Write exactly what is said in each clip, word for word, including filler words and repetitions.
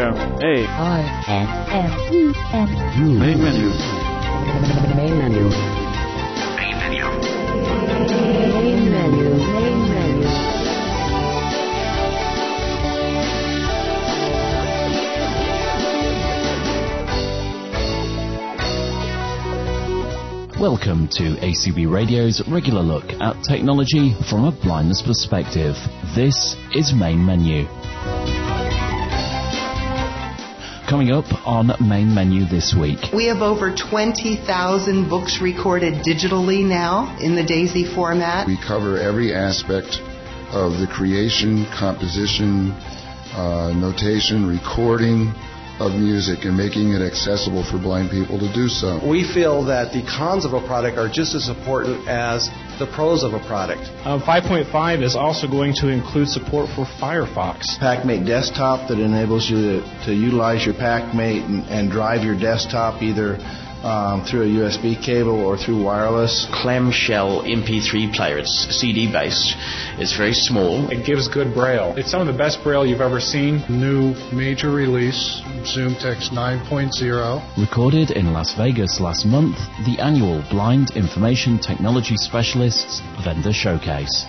M A R N M E N U. Main menu. Main menu. Main menu. Main menu. Main menu. Welcome to A C B Radio's regular look at technology from a blindness perspective. This is Main Menu. Coming up on Main Menu this week. We have over twenty thousand books recorded digitally now in the DAISY format. We cover every aspect of the creation, composition, uh, notation, recording of music and making it accessible for blind people to do so. We feel that the cons of a product are just as important as the pros of a product. Um, five point five is also going to include support for Firefox. PackMate Desktop that enables you to, to utilize your PackMate and, and drive your desktop either um, through a U S B cable or through wireless. Clamshell M P three player. It's C D based. It's very small. It gives good braille. It's some of the best braille you've ever seen. New major release, ZoomText nine point oh. Recorded in Las Vegas last month, the annual Blind Information Technology Specialists Vendor Showcase.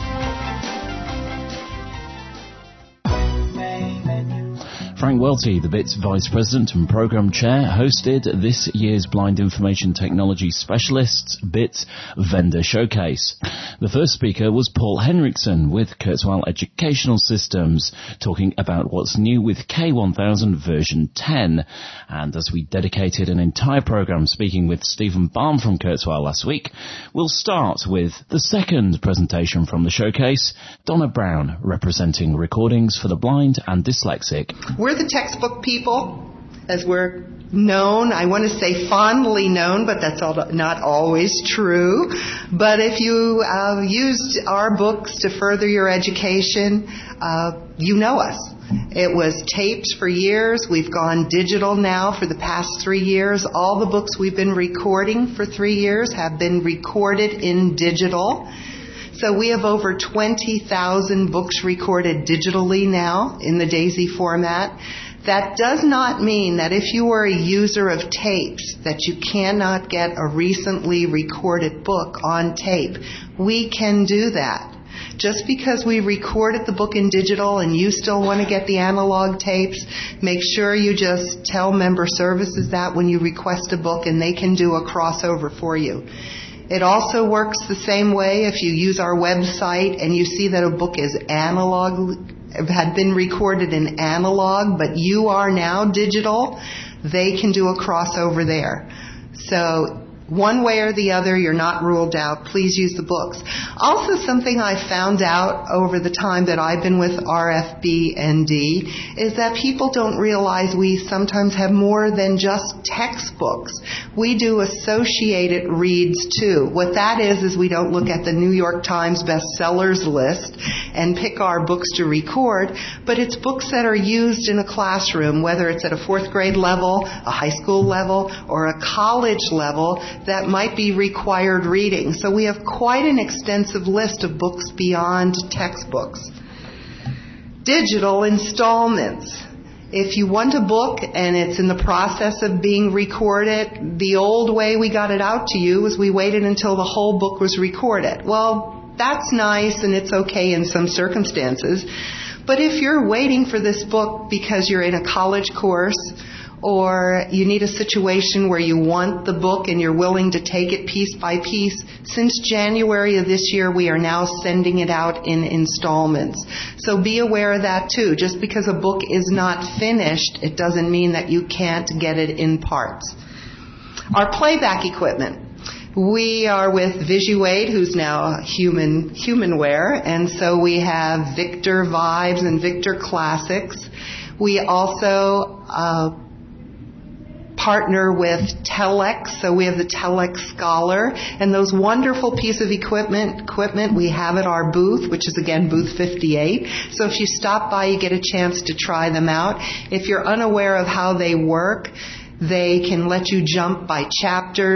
Frank Welty, the B I T S Vice President and Program Chair, hosted this year's Blind Information Technology Specialists B I T S Vendor Showcase. The first speaker was Paul Henriksen with Kurzweil Educational Systems, talking about what's new with K one thousand version ten. And as we dedicated an entire program speaking with Stephen Baum from Kurzweil last week, we'll start with the second presentation from the showcase, Donna Brown, representing recordings for the blind and dyslexic. We're the textbook people, as we're known. I want to say fondly known, but that's all, not always true. But if you uh, used our books to further your education, uh, you know us. It was tapes for years. We've gone digital now for the past three years. All the books we've been recording for three years have been recorded in digital. So we have over twenty thousand books recorded digitally now in the DAISY format. That does not mean that if you are a user of tapes that you cannot get a recently recorded book on tape. We can do that. Just because we recorded the book in digital and you still want to get the analog tapes, make sure you just tell member services that when you request a book and they can do a crossover for you. It also works the same way if you use our website and you see that a book is analog, had been recorded in analog, but you are now digital, they can do a crossover there. So one way or the other, you're not ruled out. Please use the books. Also, something I found out over the time that I've been with R F B N D is that people don't realize we sometimes have more than just textbooks. We do associated reads too. What that is is we don't look at the New York Times bestsellers list and pick our books to record, but it's books that are used in a classroom, whether it's at a fourth grade level, a high school level, or a college level, that might be required reading. So we have quite an extensive list of books beyond textbooks. Digital installments. If you want a book and it's in the process of being recorded, the old way we got it out to you was we waited until the whole book was recorded. Well, that's nice and it's okay in some circumstances. But if you're waiting for this book because you're in a college course, or you need a situation where you want the book and you're willing to take it piece by piece, since January of this year, we are now sending it out in installments. So be aware of that too. Just because a book is not finished, it doesn't mean that you can't get it in parts. Our playback equipment. We are with VisuAid, who's now Human Humanware, and so we have Victor Vibes and Victor Classics. We also uh, partner with Telex, so we have the Telex Scholar, and those wonderful piece of equipment equipment we have at our booth, which is again booth fifty-eight. So if you stop by, you get a chance to try them out. If you're unaware of how they work, they can let you jump by chapters,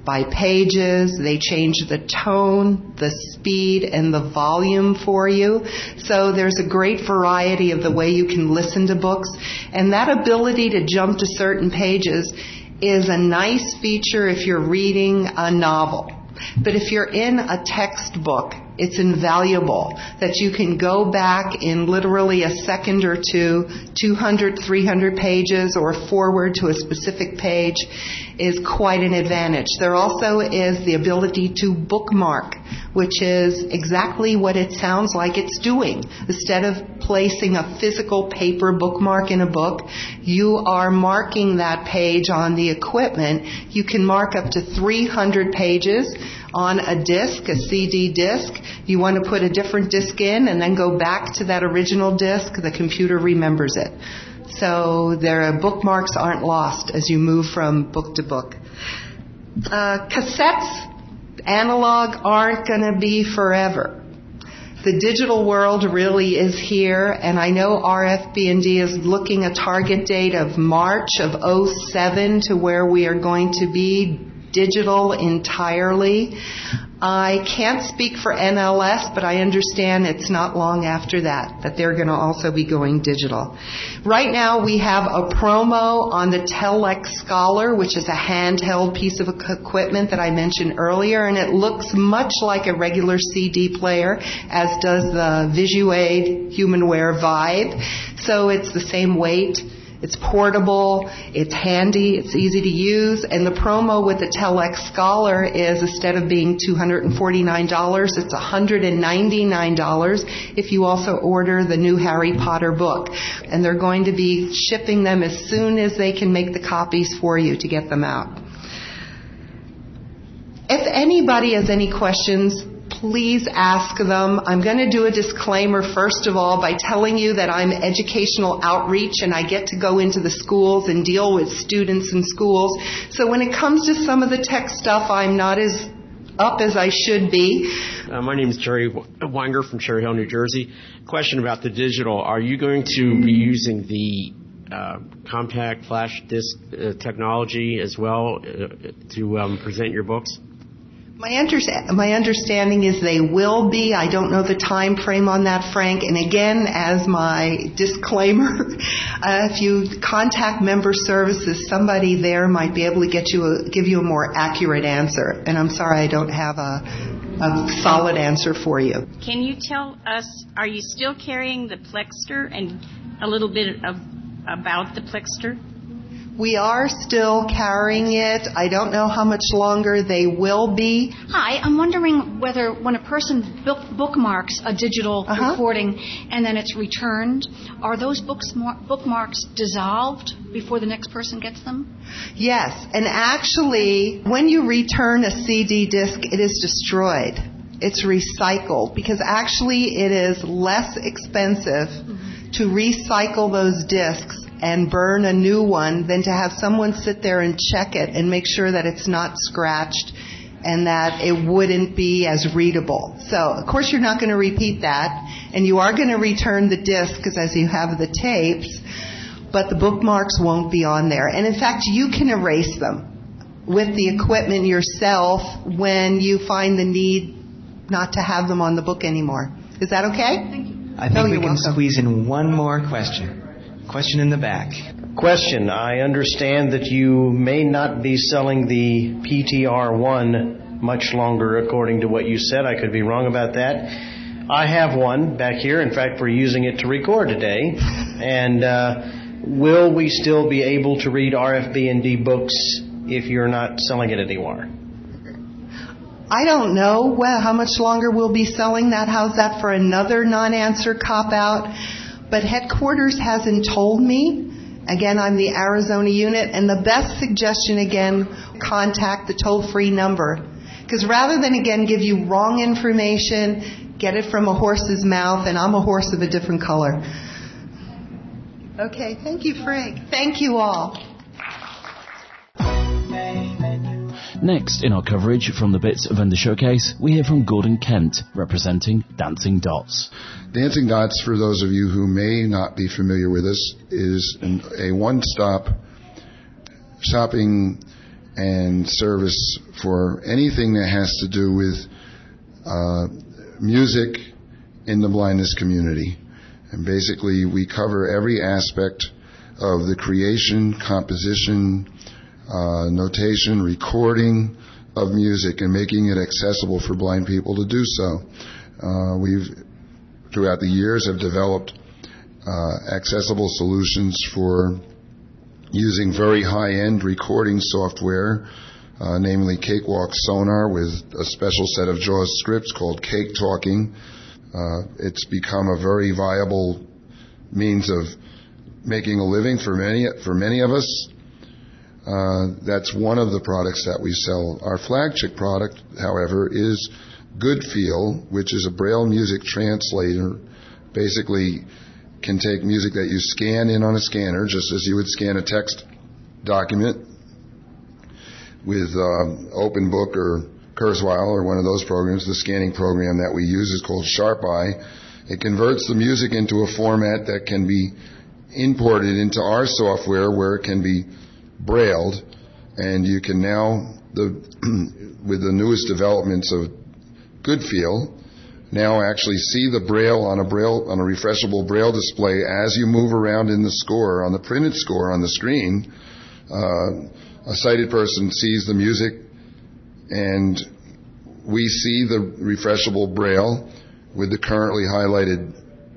by pages. They change the tone, the speed, and the volume for you. So there's a great variety of the way you can listen to books. And that ability to jump to certain pages is a nice feature if you're reading a novel. But if you're in a textbook, it's invaluable that you can go back in literally a second or two, two hundred, three hundred pages, or forward to a specific page is quite an advantage. There also is the ability to bookmark, which is exactly what it sounds like it's doing. Instead of placing a physical paper bookmark in a book, you are marking that page on the equipment. You can mark up to three hundred pages on a disc, a C D disc. You want to put a different disc in and then go back to that original disc. The computer remembers it. So their bookmarks aren't lost as you move from book to book. Uh, cassettes, analog, aren't going to be forever. The digital world really is here, and I know R F B and D is looking a target date of March of oh seven to where we are going to be digital entirely. I can't speak for N L S, but I understand it's not long after that, that they're going to also be going digital. Right now we have a promo on the Telex Scholar, which is a handheld piece of equipment that I mentioned earlier, and it looks much like a regular C D player, as does the Visuade HumanWare Vibe. So it's the same weight. It's portable, it's handy, it's easy to use, and the promo with the Telex Scholar is, instead of being two hundred forty-nine dollars, it's one hundred ninety-nine dollars if you also order the new Harry Potter book. And they're going to be shipping them as soon as they can make the copies for you to get them out. If anybody has any questions, please ask them. I'm going to do a disclaimer, first of all, by telling you that I'm educational outreach and I get to go into the schools and deal with students in schools. So when it comes to some of the tech stuff, I'm not as up as I should be. Uh, my name is Jerry Weinger from Cherry Hill, New Jersey. Question about the digital. Are you going to be using the uh, compact flash disk uh, technology as well uh, to um, present your books? My, under- my understanding is they will be. I don't know the time frame on that, Frank. And again, as my disclaimer, uh, if you contact member services, somebody there might be able to get you a, give you a more accurate answer. And I'm sorry I don't have a, a solid answer for you. Can you tell us, are you still carrying the Plexter, and a little bit of about the Plexter? We are still carrying it. I don't know how much longer they will be. Hi, I'm wondering whether when a person book, bookmarks a digital uh-huh. recording and then it's returned, are those books, bookmarks dissolved before the next person gets them? Yes, and actually, when you return a C D disc, it is destroyed. It's recycled, because actually it is less expensive mm-hmm. to recycle those discs and burn a new one than to have someone sit there and check it and make sure that it's not scratched and that it wouldn't be as readable. So, of course, you're not going to repeat that, and you are going to return the disc because as you have the tapes, but the bookmarks won't be on there. And, in fact, you can erase them with the equipment yourself when you find the need not to have them on the book anymore. Is that okay? Thank you. I think oh, we can welcome. squeeze in one more question. Question in the back. Question. I understand that you may not be selling the P T R one much longer, according to what you said. I could be wrong about that. I have one back here. In fact, we're using it to record today. And uh, will we still be able to read R F B and D books if you're not selling it anymore? I don't know well, how much longer we'll be selling that. How's that for another non-answer cop-out? But headquarters hasn't told me. Again, I'm the Arizona unit, and the best suggestion, again, contact the toll-free number. Because rather than, again, give you wrong information, get it from a horse's mouth, and I'm a horse of a different color. Okay, thank you, Frank. Thank you all. Next in our coverage from the Bits Vendor Showcase, we hear from Gordon Kent, representing Dancing Dots. Dancing Dots, for those of you who may not be familiar with this, is an, a one-stop shopping and service for anything that has to do with uh, music in the blindness community. And basically, we cover every aspect of the creation, composition, uh, notation, recording of music, and making it accessible for blind people to do so. Uh, we've, throughout the years, have developed uh, accessible solutions for using very high-end recording software, uh, namely Cakewalk Sonar, with a special set of JAWS scripts called Cake Talking. Uh, it's become a very viable means of making a living for many for many of us. Uh, that's one of the products that we sell. Our flagship product, however, is GoodFeel, which is a Braille music translator. Basically, can take music that you scan in on a scanner, just as you would scan a text document with uh, OpenBook or Kurzweil or one of those programs. The scanning program that we use is called SharpEye. It converts the music into a format that can be imported into our software, where it can be brailled, and you can now, the with the newest developments of GoodFeel, now actually see the braille on a braille on a refreshable braille display as you move around in the score, on the printed score on the screen. Uh, a sighted person sees the music, and we see the refreshable braille with the currently highlighted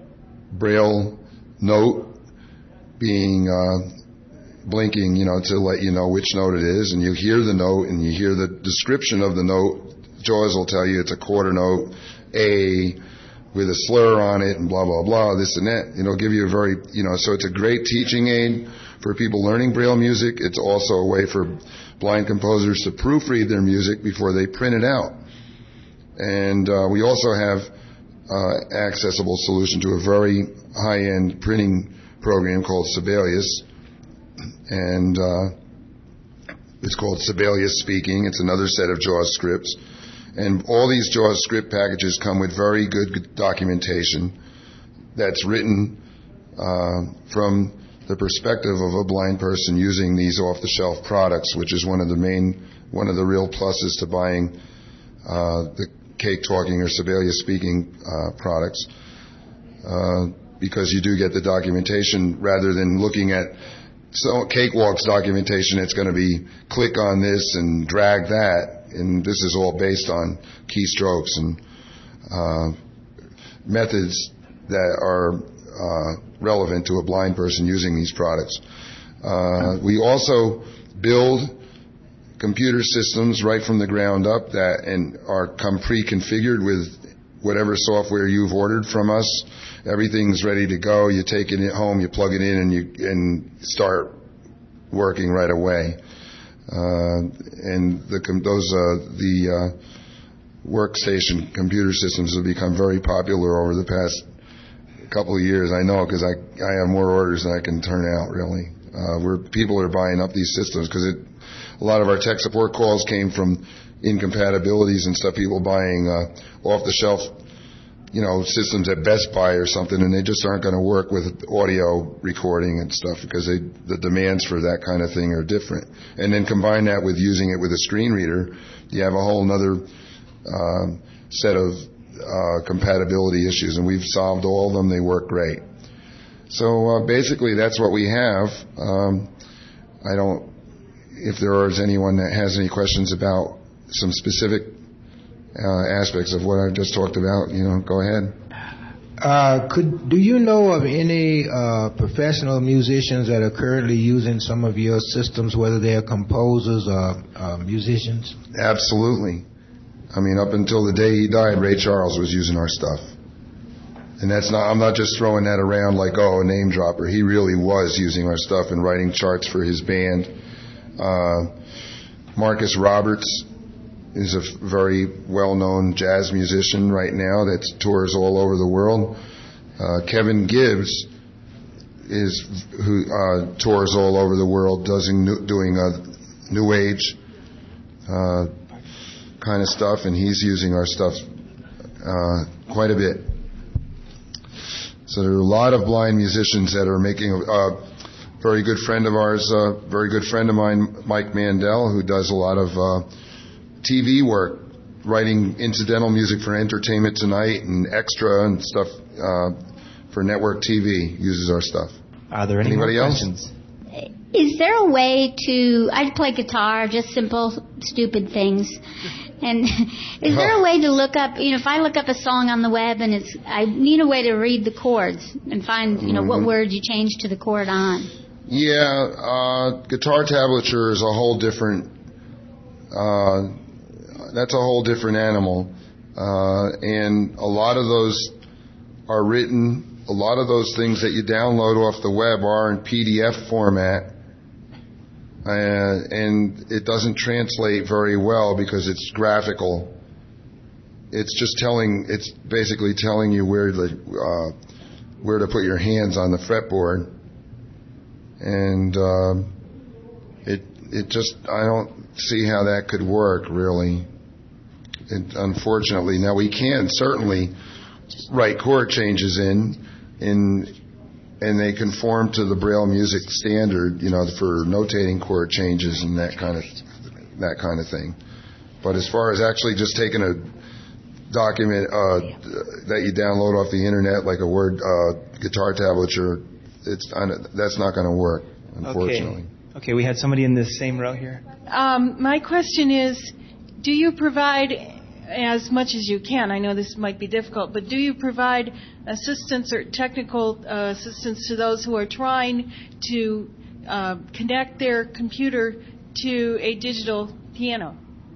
braille note being uh, blinking, you know, to let you know which note it is, and you hear the note and you hear the description of the note. JAWS will tell you it's a quarter note, A, with a slur on it, and blah, blah, blah, this and that. You know, give you a very, you know, so it's a great teaching aid for people learning Braille music. It's also a way for blind composers to proofread their music before they print it out. And uh, we also have uh, accessible solution to a very high-end printing program called Sibelius. And uh, it's called Sibelius Speaking. It's another set of JAWS scripts. And all these JAWS script packages come with very good documentation that's written uh, from the perspective of a blind person using these off-the-shelf products, which is one of the main, one of the real pluses to buying uh, the Cake Talking or Sibelius Speaking uh, products, uh, because you do get the documentation rather than looking at so Cakewalk's documentation. It's going to be click on this and drag that. And this is all based on keystrokes and uh, methods that are uh, relevant to a blind person using these products. Uh, we also build computer systems right from the ground up that and are come pre-configured with whatever software you've ordered from us. Everything's ready to go. You take it home, you plug it in, and you and start working right away. Uh, and the, those uh, the uh, workstation computer systems have become very popular over the past couple of years. I know because I I have more orders than I can turn out. Really, uh, where people are buying up these systems because it a lot of our tech support calls came from incompatibilities and stuff. People buying uh, off the shelf, you know, systems at Best Buy or something, and they just aren't going to work with audio recording and stuff because they, the demands for that kind of thing are different. And then combine that with using it with a screen reader, you have a whole other uh, set of uh, compatibility issues, and we've solved all of them. They work great. So uh, basically, that's what we have. Um, I don't. If there is anyone that has any questions about some specific Uh, aspects of what I've just talked about, you know, go ahead. Uh, could do you know of any uh, professional musicians that are currently using some of your systems, whether they're composers or uh, musicians? Absolutely. I mean, up until the day he died, Ray Charles was using our stuff, and that's not. I'm not just throwing that around like oh a name dropper. He really was using our stuff and writing charts for his band. Uh, Marcus Roberts is a very well-known jazz musician right now that tours all over the world. Uh, Kevin Gibbs is who uh, tours all over the world, doing new, doing a new age uh, kind of stuff, and he's using our stuff uh, quite a bit. So there are a lot of blind musicians that are making. Uh, very good friend of ours, a very good friend of mine, Mike Mandel, who does a lot of uh, T V work, writing incidental music for Entertainment Tonight and Extra and stuff uh, for network T V, uses our stuff. Are there any Anybody more else? questions? Is there a way to, I play guitar, just simple, stupid things. And is there a way to look up, you know, if I look up a song on the web and it's, I need a way to read the chords and find, you know, Mm-hmm. what word you change to the chord on? Yeah, uh, guitar tablature is a whole different, uh, that's a whole different animal. Uh, and a lot of those are written, a lot of those things that you download off the web are in P D F format. Uh, and it doesn't translate very well because it's graphical. It's just telling, it's basically telling you where the, uh, where to put your hands on the fretboard. And, uh, it, it just, I don't see how that could work, really. It, unfortunately. Now, we can certainly write chord changes in, in, and they conform to the Braille music standard, you know, for notating chord changes and that kind of, that kind of thing. But as far as actually just taking a document, uh, that you download off the internet, like a Word, uh, guitar tablature, it's, that's not going to work, unfortunately. Okay. Okay, we had somebody in this same row here. Um, my question is, do you provide, as much as you can, I know this might be difficult, but do you provide assistance or technical uh, assistance to those who are trying to uh, connect their computer to a digital piano?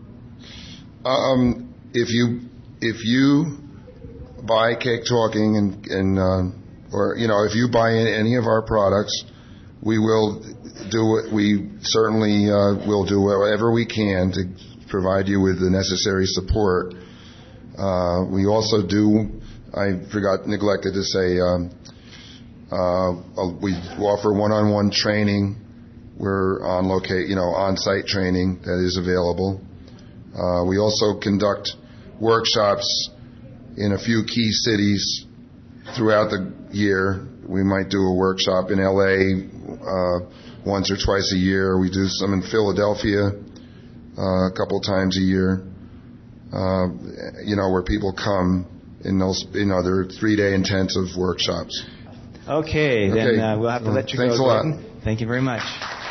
Um, if you if you buy Cake Talking and, and uh, or you know if you buy any of our products, we will do what we certainly uh, will do whatever we can to provide you with the necessary support. Uh, we also do, I forgot, neglected to say, um, uh, we offer one-on-one training. We're on locate, you know, on-site training that is available. Uh, we also conduct workshops in a few key cities throughout the year. We might do a workshop in L A uh, once or twice a year. We do some in Philadelphia Uh, a couple times a year, uh, you know, where people come in those, you know, they're three-day intensive workshops. Okay, okay. then uh, we'll have to let you Thanks go. a lot. Gordon. Thank you very much.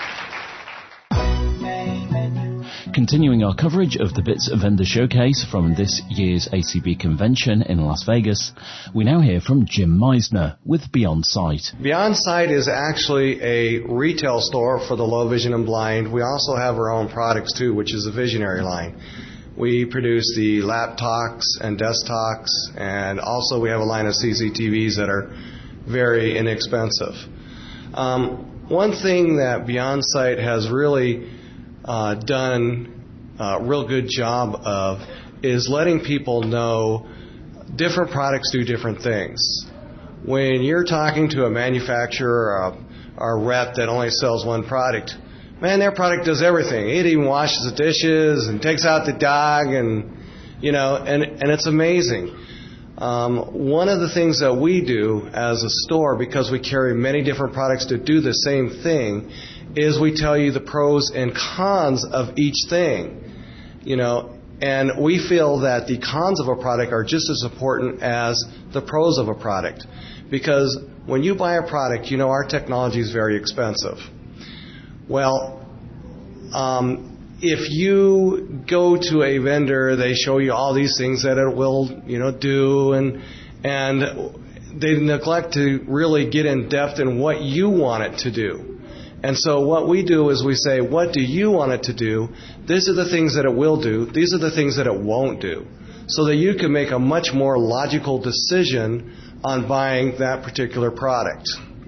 Continuing our coverage of the BITS Vendor Showcase from this year's A C B convention in Las Vegas, we now hear from Jim Meisner with Beyond Sight. Beyond Sight is actually a retail store for the low vision and blind. We also have our own products too, which is the Visionary line. We produce the laptops and desktops, and also we have a line of C C T Vs that are very inexpensive. Um, one thing that Beyond Sight has really Uh, done a real good job of is letting people know different products do different things. When you're talking to a manufacturer or a, or a rep that only sells one product, man, their product does everything. It even washes the dishes and takes out the dog, and you know, and and it's amazing. Um, one of the things that we do as a store, because we carry many different products to do the same thing, is we tell you the pros and cons of each thing, you know, and we feel that the cons of a product are just as important as the pros of a product, because when you buy a product, you know our technology is very expensive. Well, um, if you go to a vendor, they show you all these things that it will, you know, do, and and they neglect to really get in depth in what you want it to do. And so what we do is we say, what do you want it to do? These are the things that it will do. These are the things that it won't do. So that you can make a much more logical decision on buying that particular product.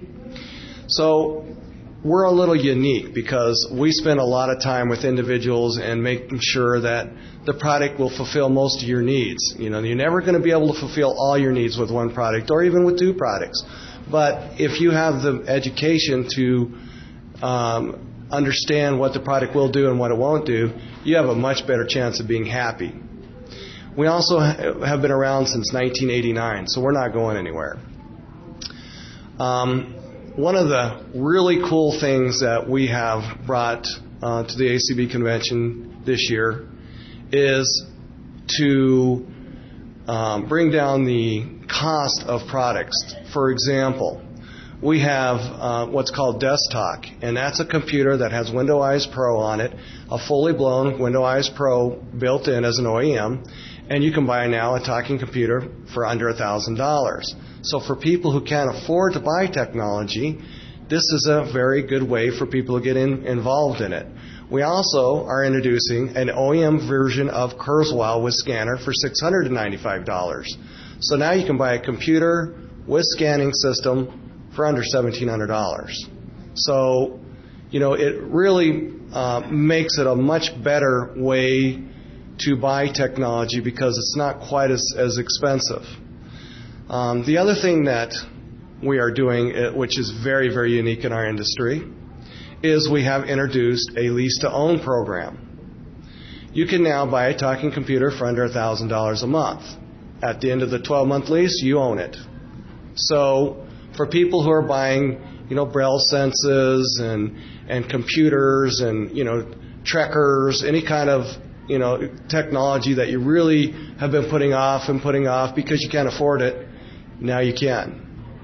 So we're a little unique because we spend a lot of time with individuals and making sure that the product will fulfill most of your needs. You know, you're never going to be able to fulfill all your needs with one product or even with two products. But if you have the education to Um, understand what the product will do and what it won't do, you have a much better chance of being happy. We also ha- have been around since nineteen eighty-nine, so we're not going anywhere. Um, one of the really cool things that we have brought uh, to the A C B convention this year is to um, bring down the cost of products. For example, we have uh, what's called DeskTalk, and that's a computer that has Windows Pro on it, a fully blown Windows Pro built in as an O E M, and you can buy now a talking computer for under one thousand dollars. So for people who can't afford to buy technology, this is a very good way for people to get in, involved in it. We also are introducing an O E M version of Kurzweil with scanner for six hundred ninety-five dollars. So now you can buy a computer with scanning system for under seventeen hundred dollars. So, you know, it really uh, makes it a much better way to buy technology because it's not quite as, as expensive. Um, the other thing that we are doing, which is very, very unique in our industry, is we have introduced a lease-to-own program. You can now buy a talking computer for under one thousand dollars a month. At the end of the twelve-month lease, you own it. So for people who are buying, you know, Braille senses and and computers and, you know, trekkers, any kind of, you know, technology that you really have been putting off and putting off because you can't afford it, now you can.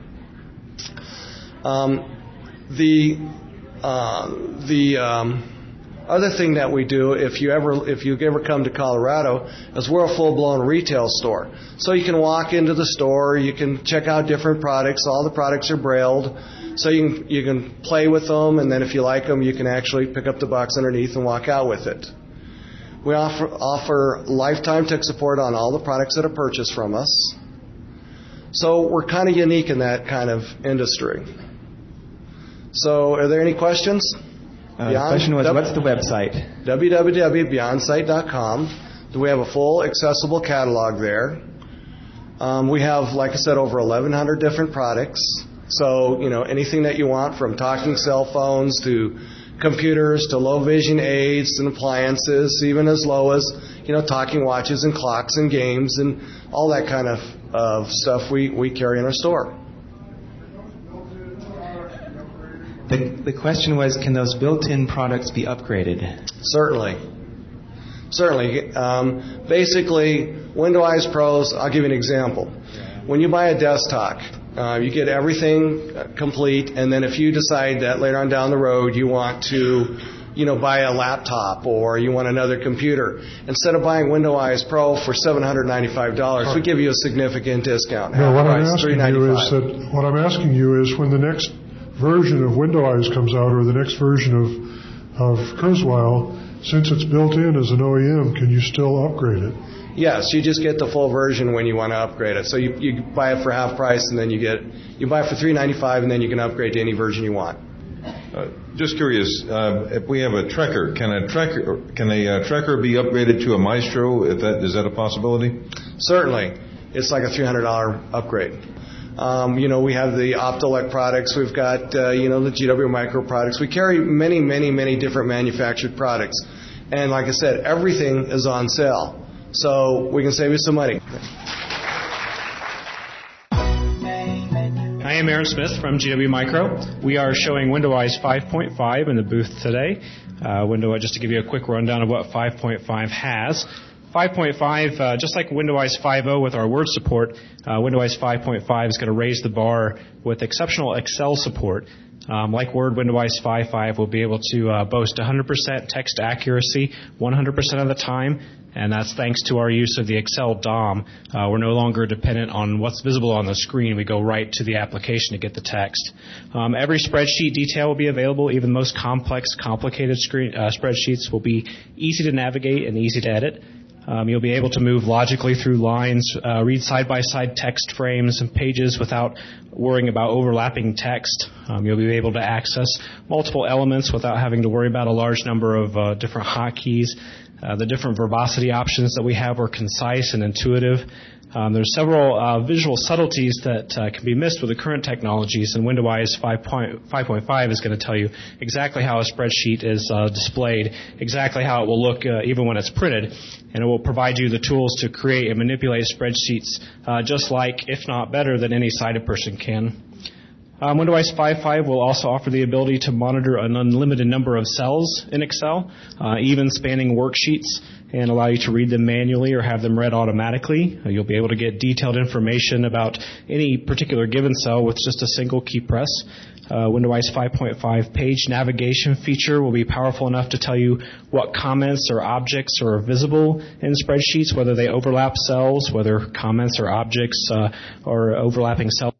Um, the uh, the um, other thing that we do, if you ever if you ever come to Colorado, is we're a full-blown retail store. So you can walk into the store, you can check out different products. All the products are brailled, so you can you can play with them, and then if you like them, you can actually pick up the box underneath and walk out with it. We offer offer lifetime tech support on all the products that are purchased from us. So we're kind of unique in that kind of industry. So are there any questions? Uh, the question was, what's the website? w w w dot beyond sight dot com. We have a full accessible catalog there. Um, we have, like I said, over eleven hundred different products. So, you know, anything that you want, from talking cell phones to computers to low vision aids and appliances, even as low as, you know, talking watches and clocks and games and all that kind of, of stuff we, we carry in our store. The, the question was, can those built-in products be upgraded? Certainly. Certainly. Um, basically, Windows Pros, I'll give you an example. When you buy a DeskTalk, uh, you get everything complete, and then if you decide that later on down the road you want to, you know, buy a laptop or you want another computer, instead of buying Windows Pro for seven hundred ninety-five dollars, we give you a significant discount. No, what I'm asking you is that what I'm asking you is when the next version of Windows comes out, or the next version of of Kurzweil, since it's built in as an O E M, can you still upgrade it? Yes, you just get the full version when you want to upgrade it. So you, you buy it for half price, and then you get you buy it for three hundred ninety-five dollars, and then you can upgrade to any version you want. Uh, just curious, uh, if we have a Trekker, can a Trekker can a uh, Trekker be upgraded to a Maestro? If that is that a possibility? Certainly, it's like a three hundred dollars upgrade. Um, you know, we have the Optelec products. We've got, uh, you know, the G W Micro products. We carry many, many, many different manufactured products. And like I said, everything is on sale. So we can save you some money. I am Aaron Smith from G W Micro. We are showing Windows five point five in the booth today. Uh, Windows, just to give you a quick rundown of what five point five has. five point five, uh, just like Windows five point oh with our Word support, uh, Windows five point five is going to raise the bar with exceptional Excel support. Um, like Word, Windows five point five will be able to uh, boast one hundred percent text accuracy one hundred percent of the time, and that's thanks to our use of the Excel D O M. Uh, we're no longer dependent on what's visible on the screen. We go right to the application to get the text. Um, every spreadsheet detail will be available. Even the most complex, complicated screen, uh, spreadsheets will be easy to navigate and easy to edit. Um, you'll be able to move logically through lines, uh, read side-by-side text frames and pages without worrying about overlapping text. Um, you'll be able to access multiple elements without having to worry about a large number of uh, different hotkeys. Uh, the different verbosity options that we have are concise and intuitive. Um, there's several uh, visual subtleties that uh, can be missed with the current technologies, and Windows five point five is going to tell you exactly how a spreadsheet is uh, displayed, exactly how it will look uh, even when it's printed, and it will provide you the tools to create and manipulate spreadsheets uh, just like, if not better than any sighted person can. Um, Windows five point five will also offer the ability to monitor an unlimited number of cells in Excel, uh, even spanning worksheets, and allow you to read them manually or have them read automatically. Uh, you'll be able to get detailed information about any particular given cell with just a single key press. Uh, Windows five point five page navigation feature will be powerful enough to tell you what comments or objects are visible in spreadsheets, whether they overlap cells, whether comments or objects uh, are overlapping cells.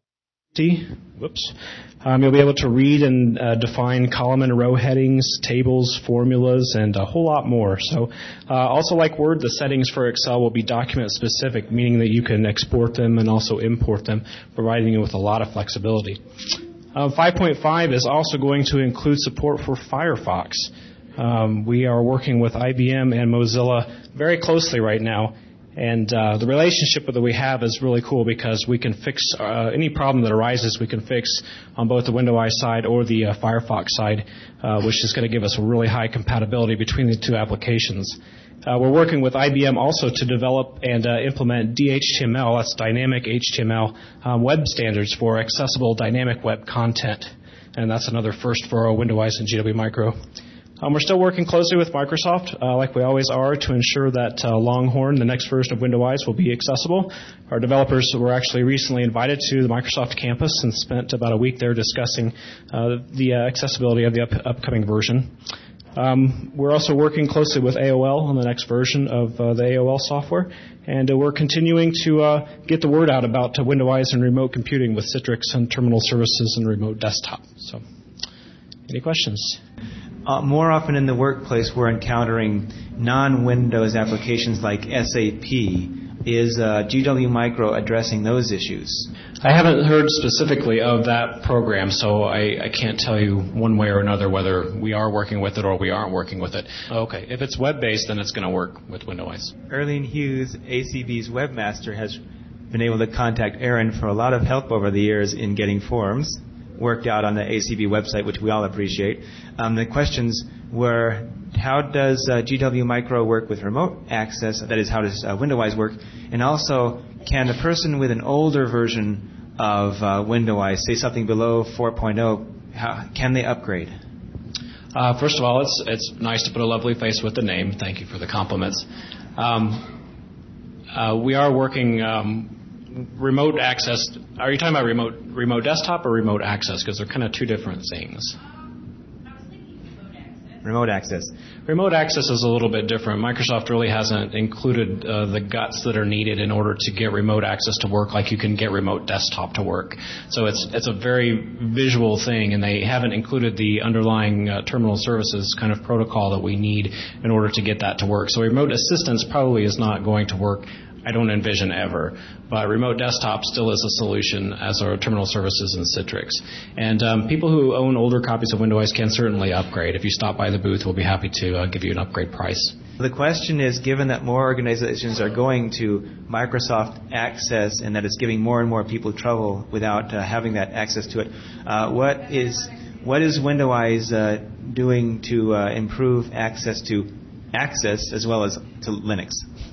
Whoops. Um, you'll be able to read and uh, define column and row headings, tables, formulas, and a whole lot more. So, uh, also like Word, the settings for Excel will be document specific, meaning that you can export them and also import them, providing you with a lot of flexibility. Uh, five point five is also going to include support for Firefox. Um, we are working with I B M and Mozilla very closely right now. And uh, the relationship that we have is really cool because we can fix uh, any problem that arises. We can fix on both the Windows side or the uh, Firefox side, uh, which is going to give us a really high compatibility between the two applications. Uh, we're working with I B M also to develop and uh, implement D H T M L, that's dynamic H T M L, um, web standards for accessible dynamic web content. And that's another first for Windows and G W Micro. Um, we're still working closely with Microsoft, uh, like we always are, to ensure that uh, Longhorn, the next version of Windows, will be accessible. Our developers were actually recently invited to the Microsoft campus and spent about a week there discussing uh, the uh, accessibility of the up- upcoming version. Um, we're also working closely with A O L on the next version of uh, the A O L software, and uh, we're continuing to uh, get the word out about uh, Windows and remote computing with Citrix and terminal services and remote desktop. So, any questions? Uh, more often in the workplace, we're encountering non-Windows applications like S A P. Is uh, G W Micro addressing those issues? I haven't heard specifically of that program, so I, I can't tell you one way or another whether we are working with it or we aren't working with it. Okay, if it's web-based, then it's going to work with Windows. Erlene Hughes, A C B's webmaster, has been able to contact Aaron for a lot of help over the years in getting forms worked out on the A C B website, which we all appreciate. Um, the questions were, how does uh, G W Micro work with remote access? That is, how does uh, Windows work? And also, can a person with an older version of uh, Windows, say something below four point oh, how, can they upgrade? Uh, first of all, it's it's nice to put a lovely face with the name. Thank you for the compliments. Um, uh, we are working um, remote access. Are you talking about remote remote desktop or remote access? Because they're kind of two different things. Remote access. Remote access is a little bit different. Microsoft really hasn't included uh, the guts that are needed in order to get remote access to work like you can get remote desktop to work. So it's it's a very visual thing, and they haven't included the underlying uh, terminal services kind of protocol that we need in order to get that to work. So remote assistance probably is not going to work, I don't envision ever. But remote desktop still is a solution, as are terminal services and Citrix. And um, people who own older copies of Windows can certainly upgrade. If you stop by the booth, we'll be happy to uh, give you an upgrade price. The question is, given that more organizations are going to Microsoft Access and that it's giving more and more people trouble without uh, having that access to it, uh, what is what is Windows uh, doing to uh, improve access to Access as well as to Linux?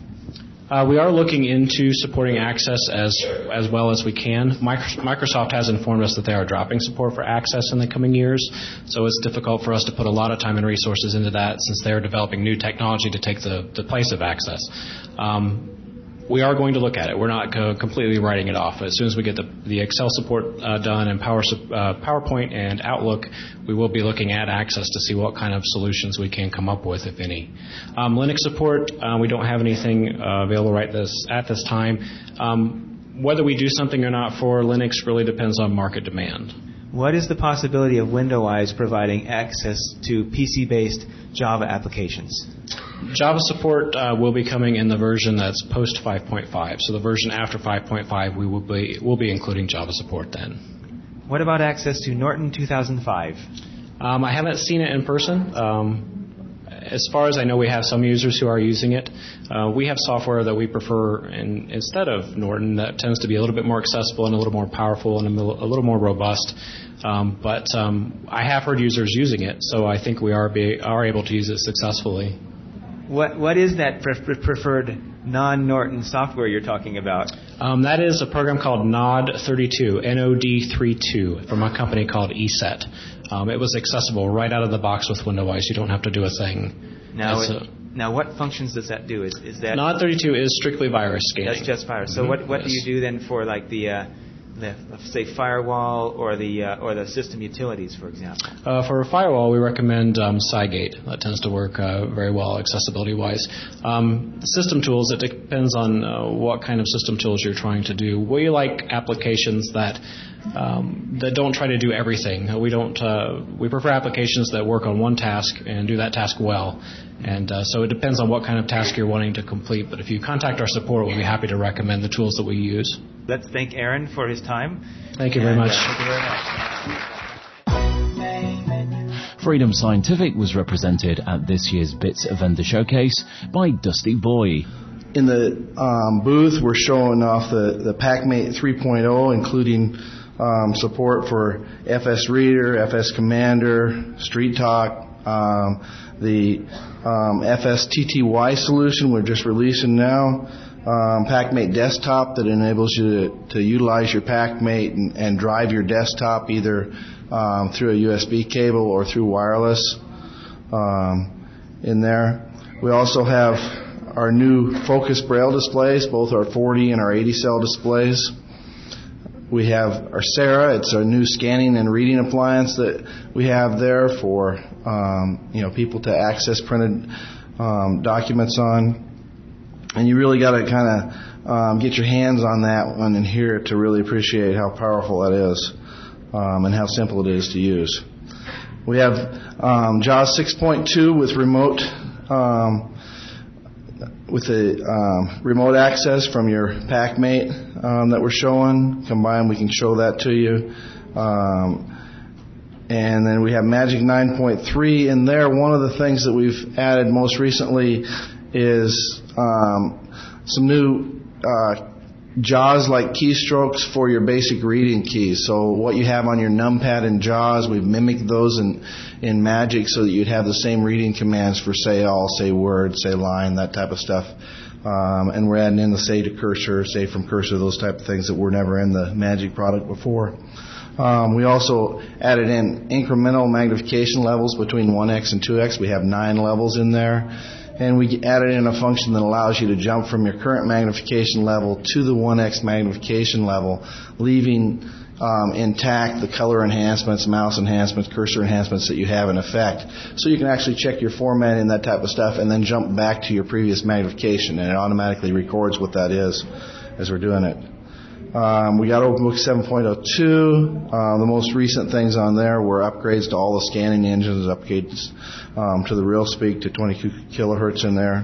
Uh, we are looking into supporting Access as as well as we can. Microsoft has informed us that they are dropping support for Access in the coming years, so it's difficult for us to put a lot of time and resources into that since they are developing new technology to take the, the place of Access. Um, we are going to look at it. We're not co- completely writing it off. As soon as we get the, the Excel support uh, done and Power, uh, PowerPoint and Outlook, we will be looking at Access to see what kind of solutions we can come up with, if any. Um, Linux support, uh, we don't have anything uh, available right this at this time. Um, whether we do something or not for Linux really depends on market demand. What is the possibility of Windows providing access to P C-based Java applications? Java support uh, will be coming in the version that's post five point five. So the version after five point five, we will be will be including Java support then. What about access to Norton two thousand five? Um, I haven't seen it in person. Um, as far as I know, we have some users who are using it. Uh, we have software that we prefer in, instead of Norton that tends to be a little bit more accessible and a little more powerful and a, a little more robust. Um, but um, I have heard users using it, so I think we are be, are able to use it successfully. what what is that pre- preferred non-Norton software you're talking about? Um, that is a program called N O D thirty-two, N O D thirty-two, from a company called ESET. Um, it was accessible right out of the box with WindowWise. You don't have to do a thing. Now, It's it, a- now what functions does that do? Is is that N O D thirty-two is strictly virus scanning. That's just virus. So Mhm. what what do Yes. you do then for like the uh, the say firewall or the uh, or the system utilities, for example? Uh, for a firewall, we recommend um, Cygate. That tends to work uh, very well accessibility-wise. Um, system tools, it depends on uh, what kind of system tools you're trying to do. We like applications that um, that don't try to do everything. We don't. Uh, we prefer applications that work on one task and do that task well. And uh, so it depends on what kind of task you're wanting to complete. But if you contact our support, we'll be happy to recommend the tools that we use. Let's thank Aaron for his time. Thank you very And, much. uh, thank you very much. Freedom Scientific was represented at this year's BITS Vendor Showcase by Dusty Boy. In the um, booth, we're showing off the, the PackMate three point oh, including um, support for F S Reader, F S Commander, Street Talk, um, the um, F S T T Y solution we're just releasing now, um, PackMate Desktop that enables you to, to utilize your PackMate and, and drive your desktop either um, through a U S B cable or through wireless um, in there. We also have our new Focus Braille displays, both our forty and our eighty cell displays. We have our Sarah. It's our new scanning and reading appliance that we have there for um, you know people to access printed um, documents on. And you really got to kind of um, get your hands on that one and hear it to really appreciate how powerful that is um, and how simple it is to use. We have um, JAWS six point two with remote um, with the um, remote access from your PackMate um, that we're showing. Combined, we can show that to you. Um, and then we have Magic nine point three in there. One of the things that we've added most recently is um, some new uh, JAWS-like keystrokes for your basic reading keys. So what you have on your numpad in JAWS, we've mimicked those in, in Magic so that you'd have the same reading commands for say all, say word, say line, that type of stuff. Um, and we're adding in the say to cursor, say from cursor, those type of things that were never in the Magic product before. Um, we also added in incremental magnification levels between one x and two x. We have nine levels in there. And we added in a function that allows you to jump from your current magnification level to the one x magnification level, leaving um, intact the color enhancements, mouse enhancements, cursor enhancements that you have in effect. So you can actually check your formatting, that type of stuff, and then jump back to your previous magnification, and it automatically records what that is as we're doing it. Um, we got OpenBook seven point oh two. Uh, the most recent things on there were upgrades to all the scanning engines, upgrades um, to the RealSpeak to twenty-two kilohertz in there.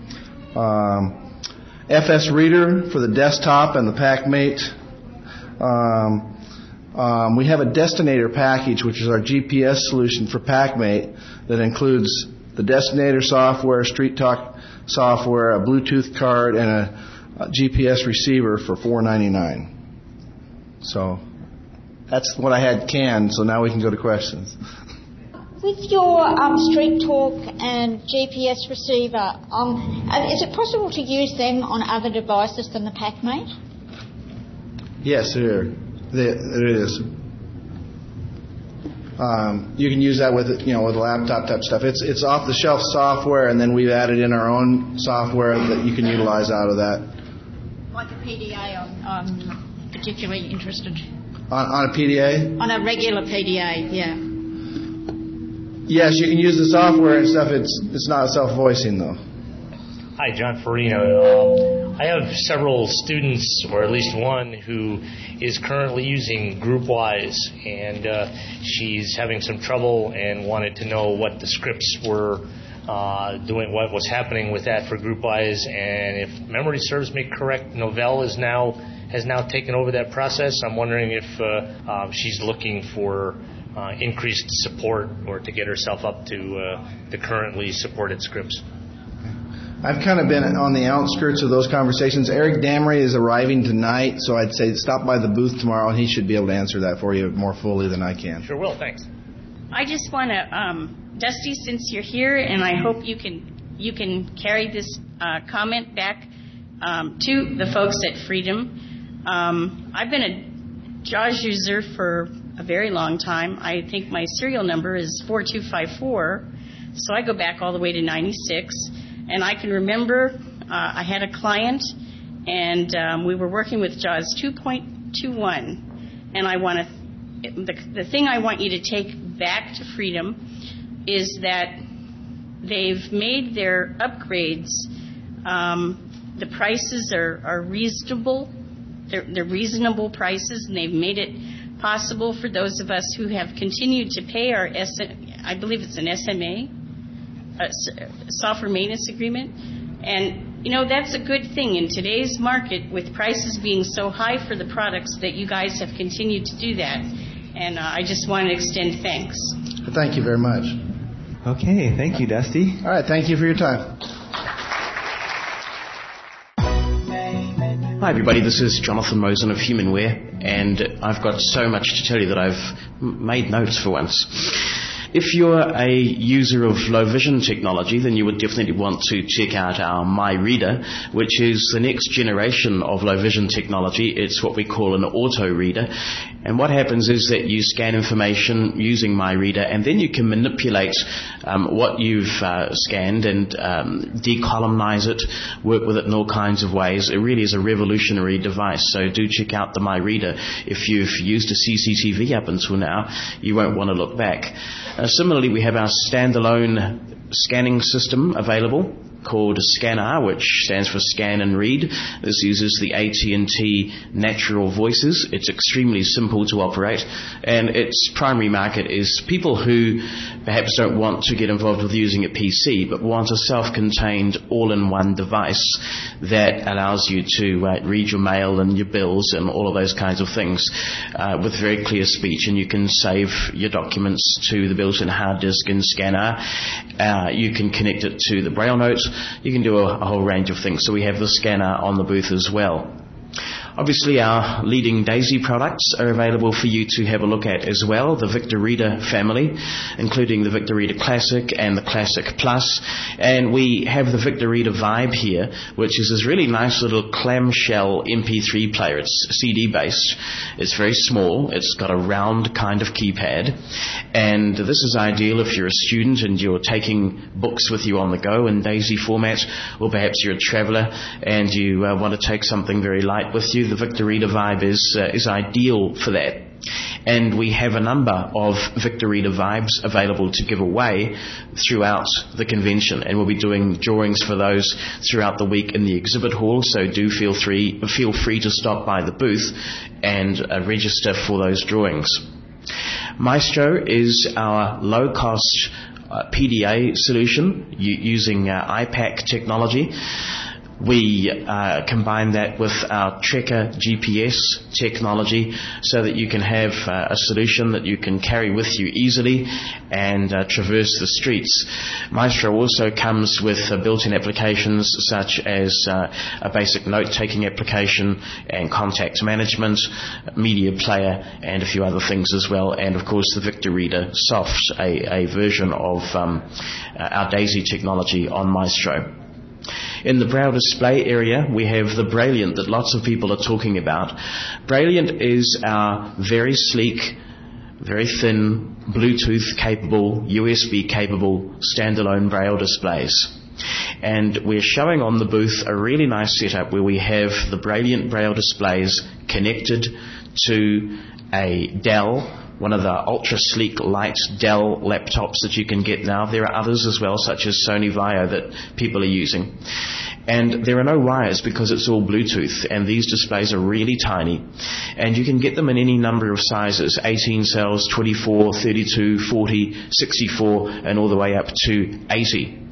Um, F S Reader for the desktop and the PackMate. Um, um, we have a Destinator package, which is our G P S solution for PackMate that includes the Destinator software, Street Talk software, a Bluetooth card, and a G P S receiver for four ninety-nine. So that's what I had canned, so now we can go to questions. With your um, Street Talk and G P S receiver, um, is it possible to use them on other devices than the PackMate? Yes, there, there it is. Um, you can use that with you know with laptop type stuff. It's it's off the shelf software, and then we've added in our own software that you can utilize out of that. Like a P D A, I'm, I'm particularly interested. On, on a P D A? On a regular P D A, yeah. Yes, you can use the software and stuff. It's it's not self-voicing though. Hi, John Farino. Um, I have several students, or at least one, who is currently using GroupWise, and uh, she's having some trouble and wanted to know what the scripts were uh, doing, what was happening with that for GroupWise. And if memory serves me correct, Novell is now has now taken over that process. I'm wondering if uh, um, she's looking for uh, increased support or to get herself up to uh, the currently supported scripts. I've kind of been on the outskirts of those conversations. Eric Damery is arriving tonight, so I'd say stop by the booth tomorrow, and he should be able to answer that for you more fully than I can. Sure will, thanks. I just want to, um, Dusty, since you're here, and I hope you can you can carry this uh, comment back um, to the folks at Freedom. Um, I've been a JAWS user for a very long time. I think my serial number is four two five four, so I go back all the way to ninety-six. And I can remember uh, I had a client, and um, we were working with JAWS two point two one, and I want to, the, the thing I want you to take back to Freedom is that they've made their upgrades, um, the prices are, are reasonable, they're, they're reasonable prices, and they've made it possible for those of us who have continued to pay our, S- I believe it's an S M A, a software maintenance agreement. And, you know, that's a good thing in today's market with prices being so high for the products that you guys have continued to do that. And uh, I just want to extend thanks. Thank you very much. Okay, thank you, Dusty. All right, thank you for your time. Hi everybody, this is Jonathan Mosen of Humanware, and I've got so much to tell you that I've m- made notes for once. If you're a user of low vision technology, then you would definitely want to check out our MyReader, which is the next generation of low vision technology. It's what we call an auto reader. And what happens is that you scan information using MyReader, and then you can manipulate um, what you've uh, scanned and um, decolumnize it, work with it in all kinds of ways. It really is a revolutionary device, so do check out the MyReader. If you've used a C C T V up until now, you won't want to look back. Uh, similarly, we have our standalone scanning system available called ScanR, which stands for Scan and Read. This uses the A T and T Natural Voices. It's extremely simple to operate, and its primary market is people who perhaps don't want to get involved with using a P C, but want a self-contained all-in-one device that allows you to uh, read your mail and your bills and all of those kinds of things uh, with very clear speech, and you can save your documents to the built-in hard disk in ScanR. Uh, you can connect it to the Braille notes. You can do a, a whole range of things. So we have the scanner on the booth as well. Obviously, our leading DAISY products are available for you to have a look at as well. The Victor Reader family, including the Victor Reader Classic and the Classic Plus. And we have the Victor Reader Vibe here, which is this really nice little clamshell M P three player. It's C D based. It's very small. It's got a round kind of keypad. And this is ideal if you're a student and you're taking books with you on the go in DAISY format, or perhaps you're a traveler and you uh, want to take something very light with you. The Victor Reader Vibe is uh, is ideal for that. And we have a number of Victor Reader Vibes available to give away throughout the convention, and we'll be doing drawings for those throughout the week in the exhibit hall, so do feel free, feel free to stop by the booth and uh, register for those drawings. Maestro is our low-cost uh, P D A solution u- using uh, I PAC technology. We uh, combine that with our Trekker G P S technology so that you can have uh, a solution that you can carry with you easily and uh, traverse the streets. Maestro also comes with uh, built-in applications such as uh, a basic note-taking application and contact management, media player, and a few other things as well. And of course the Victor Reader Soft, a, a version of um, uh, our DAISY technology on Maestro. In the Braille display area, we have the Brailliant that lots of people are talking about. Brailliant is our very sleek, very thin, Bluetooth-capable, U S B-capable, standalone Braille displays. And we're showing on the booth a really nice setup where we have the Brailliant Braille displays connected to a Dell, one of the ultra-sleek, light Dell laptops that you can get now. There are others as well, such as Sony Vaio, that people are using. And there are no wires because it's all Bluetooth, and these displays are really tiny. And you can get them in any number of sizes, eighteen cells, twenty-four, thirty-two, forty, sixty-four, and all the way up to eighty.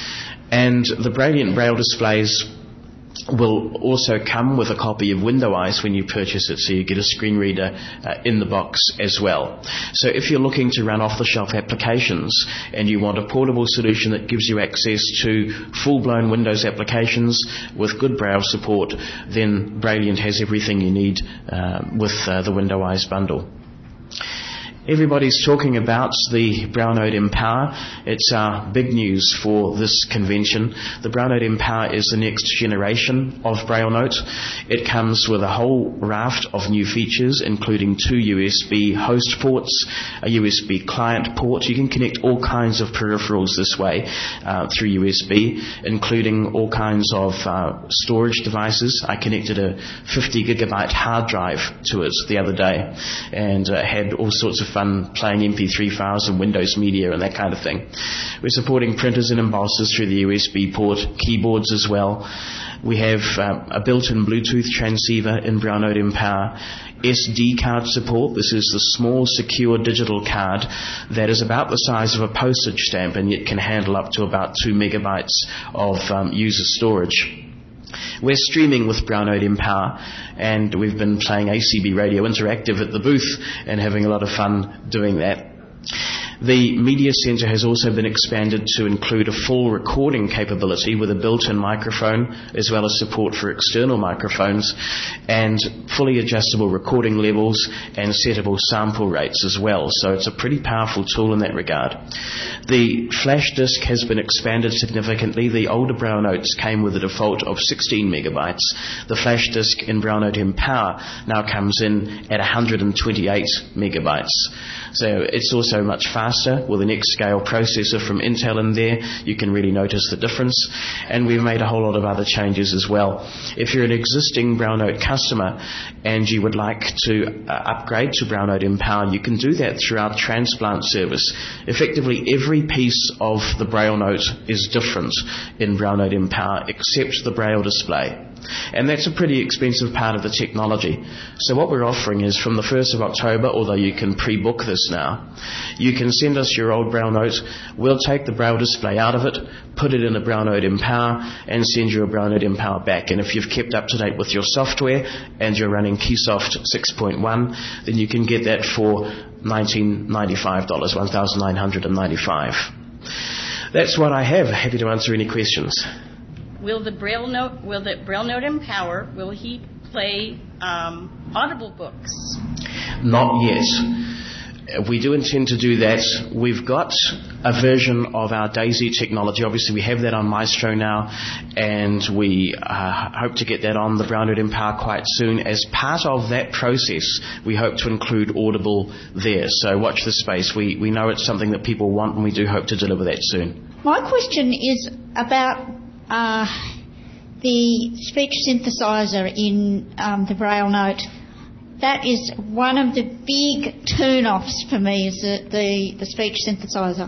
And the Brailliant Braille displays will also come with a copy of WindowEyes when you purchase it, so you get a screen reader uh, in the box as well. So if you're looking to run off-the-shelf applications and you want a portable solution that gives you access to full-blown Windows applications with good Braille support, then Brailliant has everything you need uh, with uh, the WindowEyes bundle. Everybody's talking about the Brownode Empower. It's uh, big news for this convention. The Brownode Empower is the next generation of BrailleNote. It comes with a whole raft of new features, including two U S B host ports, a U S B client port. You can connect all kinds of peripherals this way uh, through U S B, including all kinds of uh, storage devices. I connected a fifty gigabyte hard drive to it the other day and uh, had all sorts of fun playing M P three files and Windows Media and that kind of thing. We're supporting printers and embossers through the U S B port, keyboards as well. We have uh, a built-in Bluetooth transceiver in BrailleNote Empower, S D card support. This is the small, secure digital card that is about the size of a postage stamp and yet can handle up to about two megabytes of um, user storage. We're streaming with BrailleNote Empower, and we've been playing A C B Radio Interactive at the booth and having a lot of fun doing that. The Media Center has also been expanded to include a full recording capability with a built-in microphone, as well as support for external microphones, and fully adjustable recording levels and settable sample rates as well. So it's a pretty powerful tool in that regard. The flash disk has been expanded significantly. The older BrailleNotes came with a default of sixteen megabytes. The flash disk in BrailleNote Empower now comes in at one hundred twenty-eight megabytes. So it's also much faster with an X-Scale processor from Intel in there. You can really notice the difference. And we've made a whole lot of other changes as well. If you're an existing BrailleNote customer and you would like to uh, upgrade to BrailleNote Empower, you can do that through our transplant service. Effectively, every piece of the BrailleNote is different in BrailleNote Empower except the Braille display. And that's a pretty expensive part of the technology. So what we're offering is from the first of October, although you can pre-book this now, you can send us your old BrailleNote. We'll take the Braille display out of it, put it in a BrailleNote Empower, and send you a BrailleNote Empower back. And if you've kept up to date with your software and you're running Keysoft six point one, then you can get that for one thousand nine hundred ninety-five dollars, one thousand nine hundred ninety-five dollars. That's what I have. Happy to answer any questions. Will the BrailleNote, will the BrailleNote Empower, will he play um, Audible books? Not yet. We do intend to do that. We've got a version of our DAISY technology. Obviously, we have that on Maestro now, and we uh, hope to get that on the BrailleNote Empower quite soon. As part of that process, we hope to include Audible there. So watch this space. We, we know it's something that people want, and we do hope to deliver that soon. My question is about Uh, the speech synthesizer in um, the BrailleNote. That is one of the big turn-offs for me, is the, the, the speech synthesizer.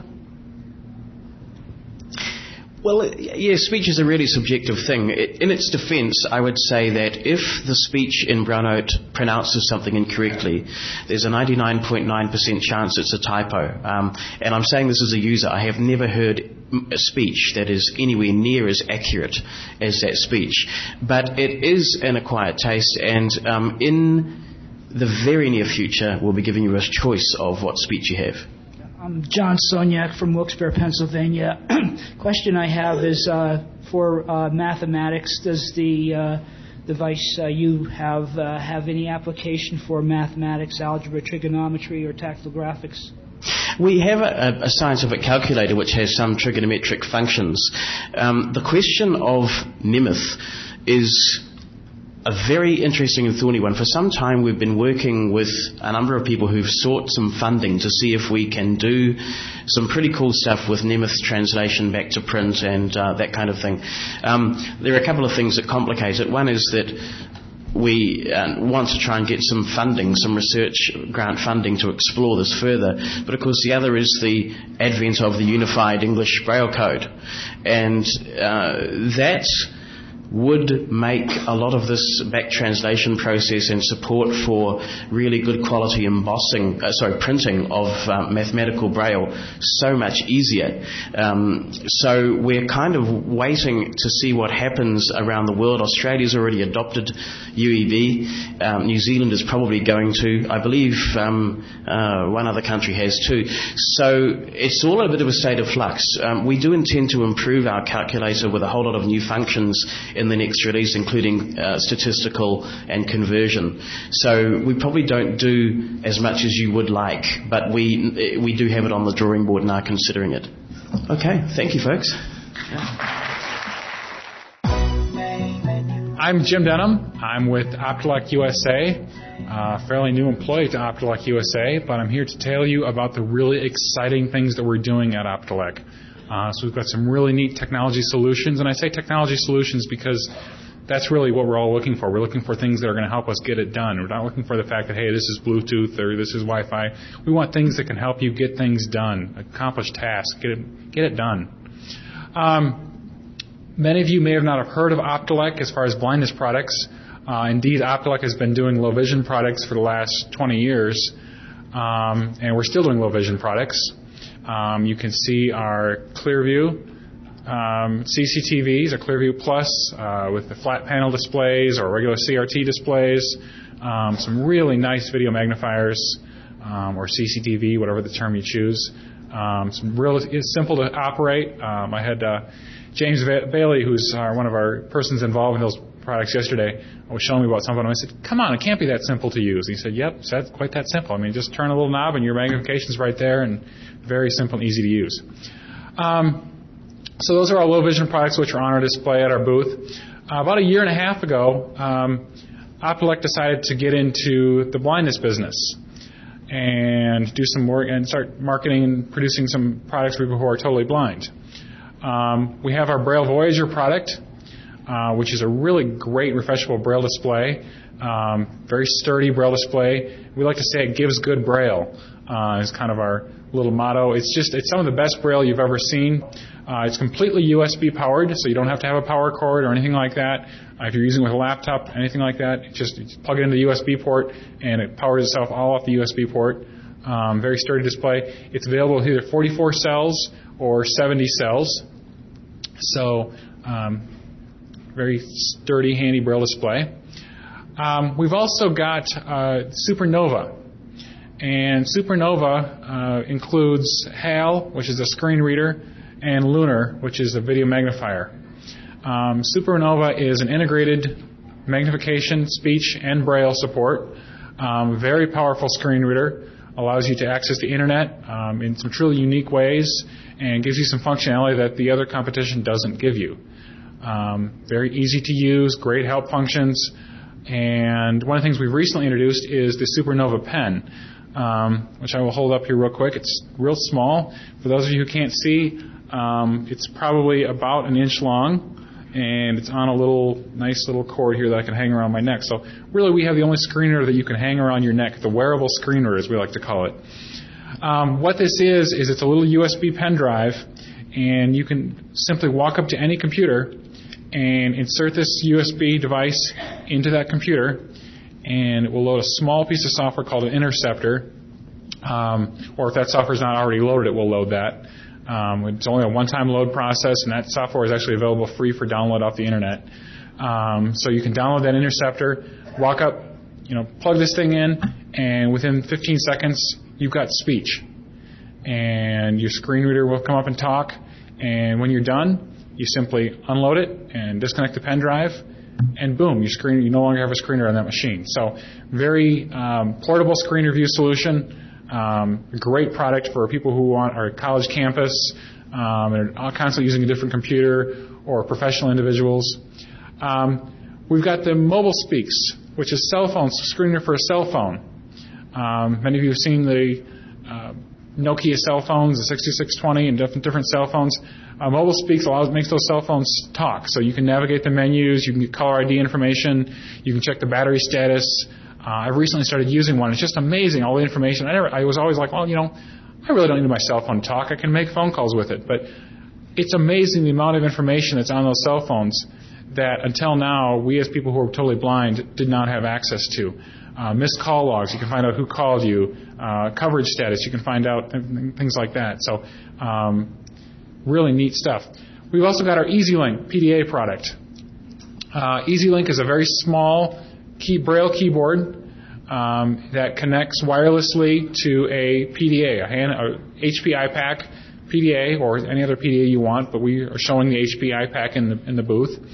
Well, yeah, speech is a really subjective thing. In its defense, I would say that if the speech in BrailleNote pronounces something incorrectly, there's a ninety-nine point nine percent chance it's a typo. Um, and I'm saying this as a user. I have never heard a speech that is anywhere near as accurate as that speech. But it is an acquired taste, and um, in the very near future, we'll be giving you a choice of what speech you have. I'm John Soniak from Wilkes-Barre, Pennsylvania. Question I have is uh, for uh, mathematics. Does the uh, device uh, you have uh, have any application for mathematics, algebra, trigonometry, or tactile graphics? We have a, a scientific calculator which has some trigonometric functions. Um, the question of Nemeth is a very interesting and thorny one. For some time we've been working with a number of people who've sought some funding to see if we can do some pretty cool stuff with Nemeth translation back to print and uh, that kind of thing. Um, there are a couple of things that complicate it. One is that we uh, want to try and get some funding, some research grant funding to explore this further. But of course the other is the advent of the Unified English Braille Code. And uh, that would make a lot of this back translation process and support for really good quality embossing, uh, sorry, printing of uh, mathematical braille so much easier. Um, so we're kind of waiting to see what happens around the world. Australia's already adopted U E B. Um, New Zealand is probably going to. I believe um, uh, one other country has too. So it's all a bit of a state of flux. Um, we do intend to improve our calculator with a whole lot of new functions in in the next release, including uh, statistical and conversion. So we probably don't do as much as you would like, but we we do have it on the drawing board and are considering it. Okay, thank you, folks. I'm Jim Denham. I'm with Optelec U S A, a fairly new employee to Optelec U S A, but I'm here to tell you about the really exciting things that we're doing at Optelec. Uh, so we've got some really neat technology solutions, and I say technology solutions because that's really what we're all looking for. We're looking for things that are going to help us get it done. We're not looking for the fact that, hey, this is Bluetooth or this is Wi-Fi. We want things that can help you get things done, accomplish tasks, get it, get it done. Um, Many of you may have not have heard of Optelec as far as blindness products. Uh, indeed, Optelec has been doing low vision products for the last twenty years, um, and we're still doing low vision products. Um, you can see our Clearview um, C C T Vs, our Clearview Plus, uh, with the flat panel displays or regular C R T displays, um, some really nice video magnifiers, um, or C C T V, whatever the term you choose. Um, some real, it's simple to operate. Um, I had uh, James Va- Bailey, who's uh, one of our persons involved in those products yesterday, was showing me about some of them. I said, come on, it can't be that simple to use. He said, yep, it's quite that simple. I mean, just turn a little knob and your magnification's right there, and very simple and easy to use. Um, so those are our low vision products which are on our display at our booth. Uh, about a year and a half ago, um, Optelec decided to get into the blindness business and do some work and start marketing and producing some products for people who are totally blind. Um, we have our Braille Voyager product, uh, which is a really great refreshable Braille display, um, very sturdy Braille display. We like to say it gives good Braille, uh, is kind of our little motto. It's just, it's some of the best Braille you've ever seen. Uh, it's completely U S B powered, so you don't have to have a power cord or anything like that. Uh, if you're using it with a laptop, anything like that, it just you plug it into the U S B port and it powers itself all off the U S B port. Um, very sturdy display. It's available with either forty-four cells or seventy cells. So, um, very sturdy, handy Braille display. Um, we've also got uh, Supernova. And Supernova uh, includes H A L, which is a screen reader, and Lunar, which is a video magnifier. Um, Supernova is an integrated magnification, speech, and Braille support. Um, very powerful screen reader. Allows you to access the internet um, in some truly unique ways and gives you some functionality that the other competition doesn't give you. Um, very easy to use, great help functions, and one of the things we've recently introduced is the Supernova pen, um, which I will hold up here real quick. It's real small. For those of you who can't see, um, it's probably about an inch long, and it's on a little nice little cord here that I can hang around my neck. So really we have the only screen reader that you can hang around your neck, the wearable screen reader as we like to call it. Um, what this is, is it's a little U S B pen drive, and you can simply walk up to any computer and insert this U S B device into that computer, and it will load a small piece of software called an Interceptor, um, or if that software is not already loaded, it will load that. Um, it's only a one-time load process, and that software is actually available free for download off the internet. Um, so you can download that Interceptor, walk up, you know, plug this thing in, and within fifteen seconds, you've got speech. And your screen reader will come up and talk, and when you're done, you simply unload it and disconnect the pen drive, and boom, your screen, you no longer have a screen reader on that machine. So very um, portable screen review solution. Um, a great product for people who want our college campus um, and are constantly using a different computer, or professional individuals. Um, we've got the Mobile Speaks, which is cell phone screener for a cell phone. Um, many of you have seen the uh, Nokia cell phones, the sixty-six twenty, and different different cell phones. Uh, Mobile Speaks allows makes those cell phones talk, so you can navigate the menus, you can get caller I D information, you can check the battery status. Uh, I've recently started using one. It's just amazing, all the information. I never, I was always like, well, you know, I really don't need my cell phone to talk. I can make phone calls with it. But it's amazing the amount of information that's on those cell phones that until now, we as people who are totally blind did not have access to. Uh, missed call logs, you can find out who called you. Uh, coverage status, you can find out th- things like that. So um, really neat stuff. We've also got our EasyLink P D A product. Uh, EasyLink is a very small key Braille keyboard um, that connects wirelessly to a P D A, a, hand, a H P iPAQ P D A, or any other P D A you want, but we are showing the H P iPAQ in the, in the booth.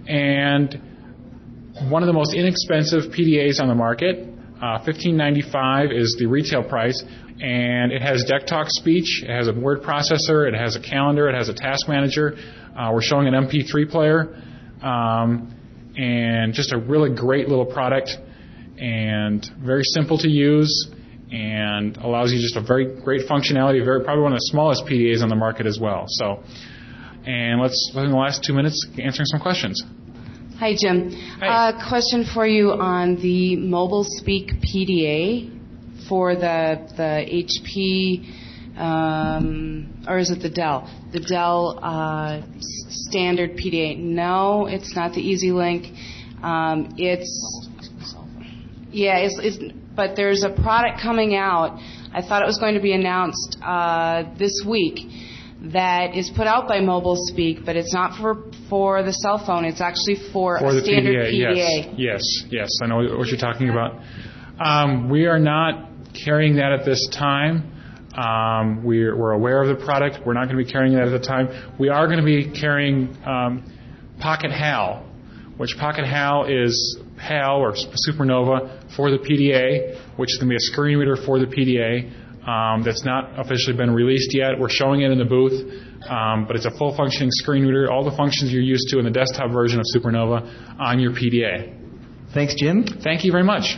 and one of the most inexpensive P D As on the market. Uh, fifteen ninety-five is the retail price, and it has DeckTalk speech, it has a word processor, it has a calendar, it has a task manager. Uh, we're showing an M P three player, um, and just a really great little product, and very simple to use, and allows you just a very great functionality, very probably one of the smallest P D As on the market as well. So, and let's spend the last two minutes answering some questions. Hi, Jim. Hi. Uh, question for you on the Mobile Speak P D A for the the H P, um, or is it the Dell? The Dell uh, standard P D A. No, it's not the EasyLink. Um, it's yeah, it's, it's but there's a product coming out. I thought it was going to be announced uh, this week. That is put out by Mobile Speak, but it's not for for the cell phone. It's actually for, for a the standard P D A. P D A. Yes, yes, yes. I know what you're talking about. Um, we are not carrying that at this time. Um, we're, we're aware of the product. We're not going to be carrying that at the time. We are going to be carrying um, Pocket HAL, which Pocket HAL is HAL or Supernova for the P D A, which is going to be a screen reader for the P D A. Um, that's not officially been released yet. We're showing it in the booth, um, but it's a full functioning screen reader, all the functions you're used to in the desktop version of Supernova on your P D A. Thanks, Jim. Thank you very much.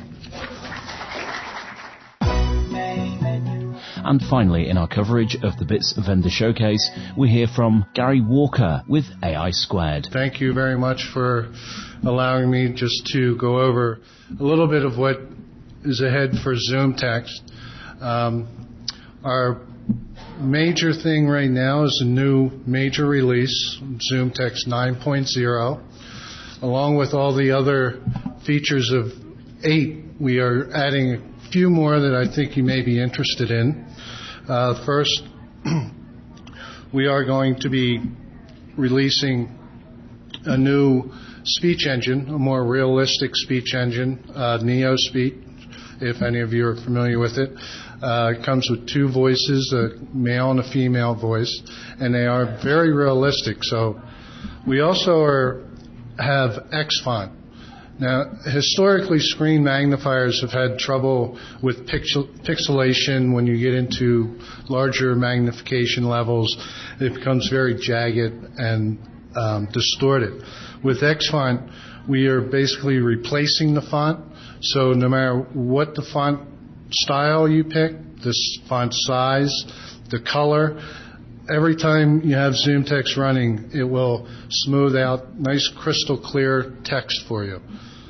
And finally, in our coverage of the BITS Vendor Showcase, we hear from Gary Walker with A I Squared. Thank you very much for allowing me just to go over a little bit of what is ahead for ZoomText. Um, our major thing right now is a new major release, ZoomText nine point oh. Along with all the other features of eight, we are adding a few more that I think you may be interested in. Uh, first, we are going to be releasing a new speech engine, a more realistic speech engine, uh, NeoSpeech, if any of you are familiar with it. Uh, it comes with two voices, a male and a female voice, and they are very realistic. So we also are, have Xfont. Now, historically, screen magnifiers have had trouble with pixel, pixelation. When you get into larger magnification levels, it becomes very jagged and um, distorted. With Xfont, we are basically replacing the font. So no matter what the font style you pick, the font size, the color, every time you have ZoomText running, it will smooth out nice crystal clear text for you.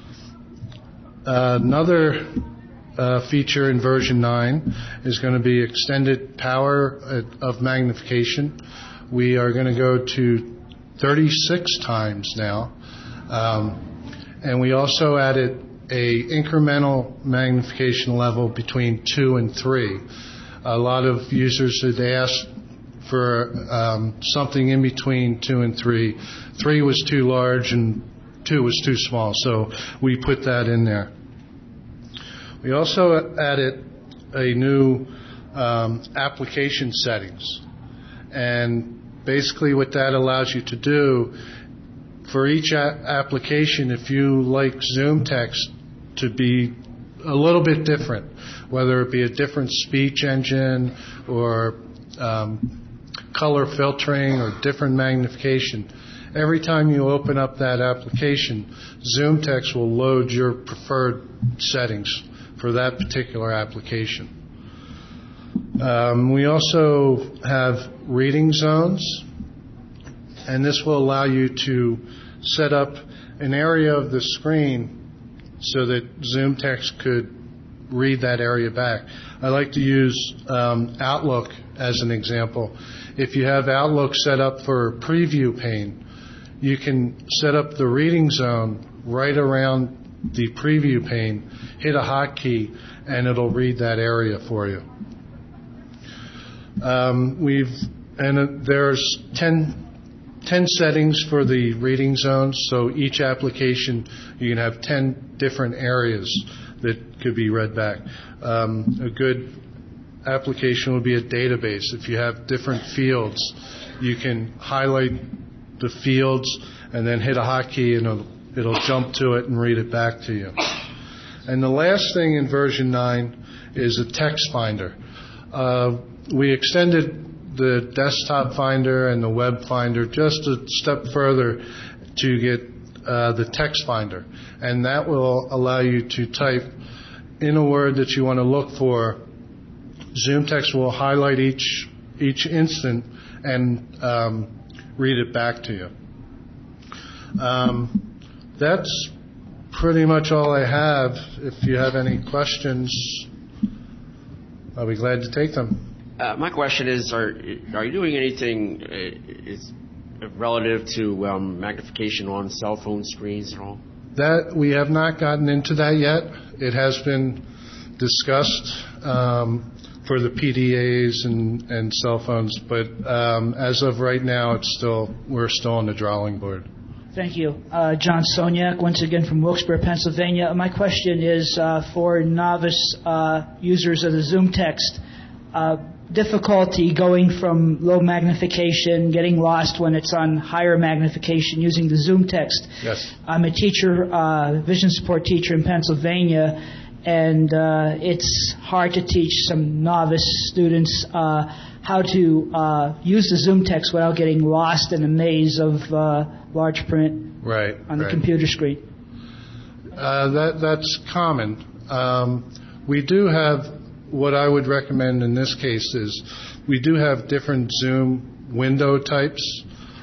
Uh, another uh, feature in version nine is going to be extended power of magnification. We are going to go to thirty-six times now. Um, and we also added a incremental magnification level between two and three. A lot of users had asked for um, something in between two and three. Three was too large and two was too small, so we put that in there. We also added a new um, application settings, and basically what that allows you to do for each a- application, if you like ZoomText to be a little bit different, whether it be a different speech engine or um, color filtering or different magnification, every time you open up that application, ZoomText will load your preferred settings for that particular application. Um, we also have reading zones, and this will allow you to set up an area of the screen so that ZoomText could read that area back. I like to use um, Outlook as an example. If you have Outlook set up for a preview pane, you can set up the reading zone right around the preview pane, hit a hotkey, and it'll read that area for you. Um, we've and uh, there's ten, ten settings for the reading zones, so each application you can have ten different areas that could be read back. Um, a good application would be a database. If you have different fields, you can highlight the fields and then hit a hotkey and it'll, it'll jump to it and read it back to you. And the last thing in version nine is a text finder. Uh, we extended the desktop finder and the web finder just a step further to get uh, the text finder. And that will allow you to type in a word that you want to look for. ZoomText will highlight each each instant and um, read it back to you. Um, that's pretty much all I have. If you have any questions, I'll be glad to take them. Uh, my question is, are are you doing anything uh, is relative to um, magnification on cell phone screens at all? That we have not gotten into that yet. It has been discussed um, for the P D As and, and cell phones, but um, as of right now, it's still we're still on the drawing board. Thank you. Uh, John Soniak, once again from Wilkes-Barre, Pennsylvania. My question is uh, for novice uh, users of the ZoomText. Uh, difficulty going from low magnification, getting lost when it's on higher magnification using the ZoomText. Yes. I'm a teacher, uh, vision support teacher in Pennsylvania, and uh, it's hard to teach some novice students uh, how to uh, use the ZoomText without getting lost in a maze of uh, large print right, on the right. computer screen. Uh, that that's common. Um, we do have what I would recommend in this case is we do have different Zoom window types.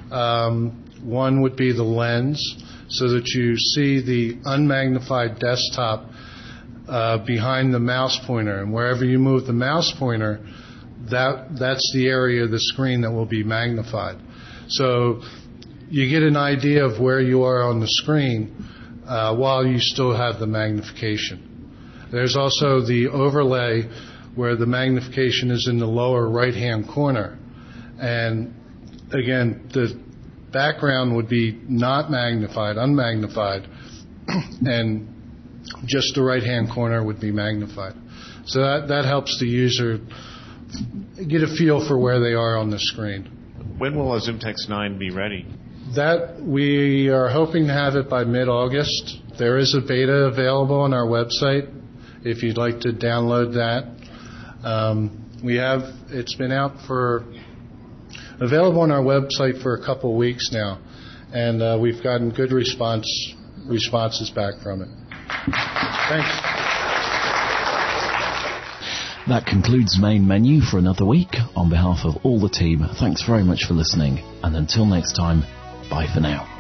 Um, one would be the lens, so that you see the unmagnified desktop uh, behind the mouse pointer, and wherever you move the mouse pointer, that that's the area of the screen that will be magnified. So you get an idea of where you are on the screen uh, while you still have the magnification. There's also the overlay where the magnification is in the lower right-hand corner. And again, the background would be not magnified, unmagnified, and just the right-hand corner would be magnified. So that, that helps the user get a feel for where they are on the screen. When will ZoomText nine be ready? That we are hoping to have it by mid-August. There is a beta available on our website if you'd like to download that. Um, we have, it's been out for, available on our website for a couple of weeks now, and uh, we've gotten good response responses back from it. Thanks. That concludes Main Menu for another week. On behalf of all the team, thanks very much for listening, and until next time, bye for now.